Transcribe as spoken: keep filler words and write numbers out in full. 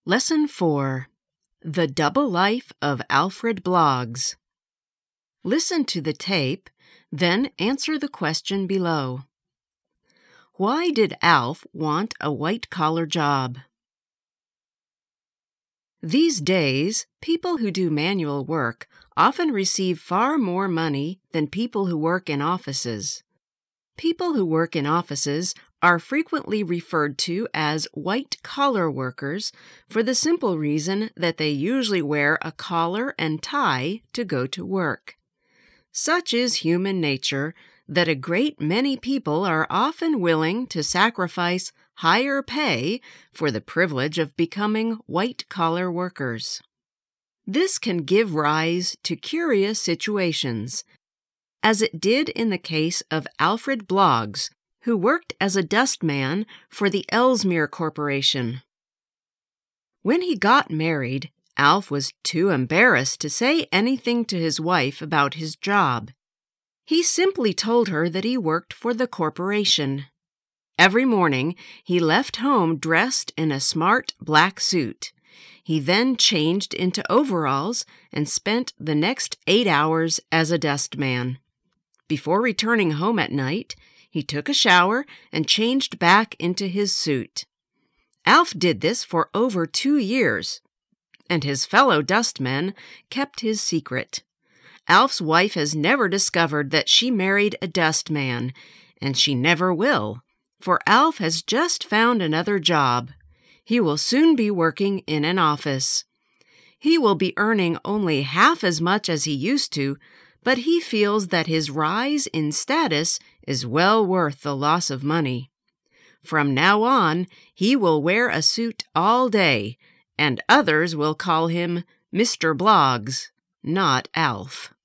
Lesson four. The Double Life of Alfred Bloggs. Listen to the tape, then answer the question below. Why did Alf want a white-collar job? These days, people who do manual work often receive far more money than people who work in offices. People who work in offices are frequently referred to as white-collar workers for the simple reason that they usually wear a collar and tie to go to work. Such is human nature that a great many people are often willing to sacrifice higher pay for the privilege of becoming white-collar workers. This can give rise to curious situations, as it did in the case of Alfred Bloggs, who worked as a dustman for the Ellesmere Corporation. When he got married, Alf was too embarrassed to say anything to his wife about his job. He simply told her that he worked for the corporation. Every morning, he left home dressed in a smart black suit. He then changed into overalls and spent the next eight hours as a dustman. Before returning home at night, he took a shower and changed back into his suit. Alf did this for over two years, and his fellow dustmen kept his secret. Alf's wife has never discovered that she married a dustman, and she never will, for Alf has just found another job. He will soon be working in an office. He will be earning only half as much as he used to, but he feels that his rise in status is well worth the loss of money. From now on, he will wear a suit all day, and others will call him Mister Bloggs, not Alf.